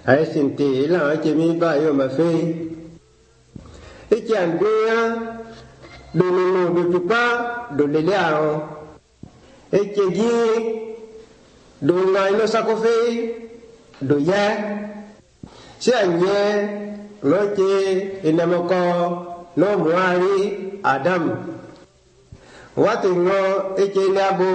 ai xin tì là chỉ mi ba yo mà phê ai chẳng bia đồ nô đồ chụp ba đồ lê liao ai chỉ gì đồ ngày nó sao có phê đồ ya sẽ anh nhé nói chỉ inam co nó muari Adam waktu ngo eke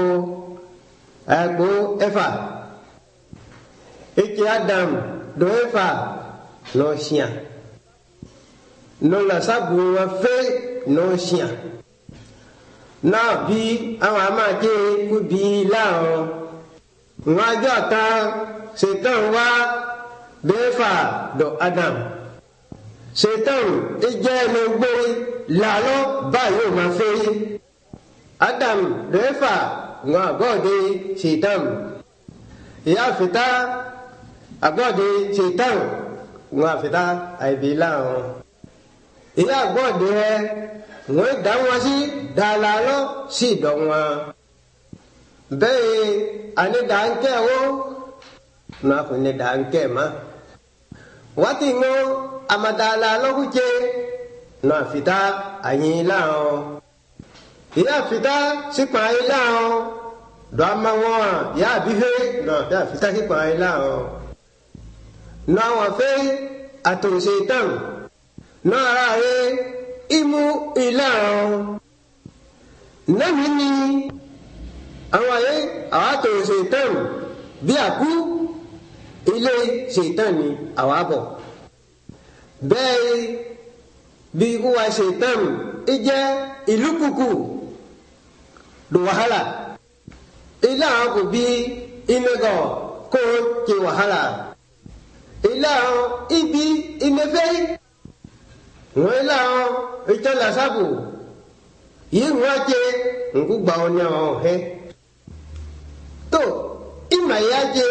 abu Eva eke Adam do Eva no sia no la sabu wa fe no sia na bi awa ma je ku bi la o nga jota setan wa Eva do Adam setan eje no gbo la lo ba yo ma fe Adam Eva nga gode setan ya fita agode setan nga fita ai bilang ya gode ngoi dangwa si dalalo si dongwa be ane danke o na ko ne danke ma wati ngo amadala lo kuche na fita anyila o ya fita si pai lao dama wa ya bihe no ya fita si pai lao na wa fe ato setan na ra imu ilao na mini awaye ato setan bi aku ile setan ni awabo be bi ku wa setan ije ilukuku do wahala ila ko bi inego ko ke wahala ila ibi imefe wala itala sabu yinwaje ngugba onya o he to imayaje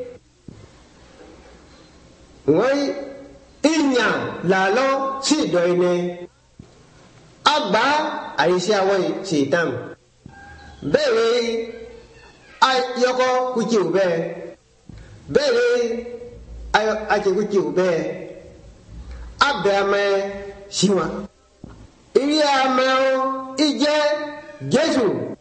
wai inya lalo si doine agba aisha wai setan bẹ́ẹ̀ ayọ́kọ́ kújì ò bẹ́ẹ̀ bẹ́ẹ̀ ajẹ́ kújì ò bẹ́ẹ̀ abẹ́ amẹ́ síwá ìrí amẹ́ ọ ìjẹ́ Jésù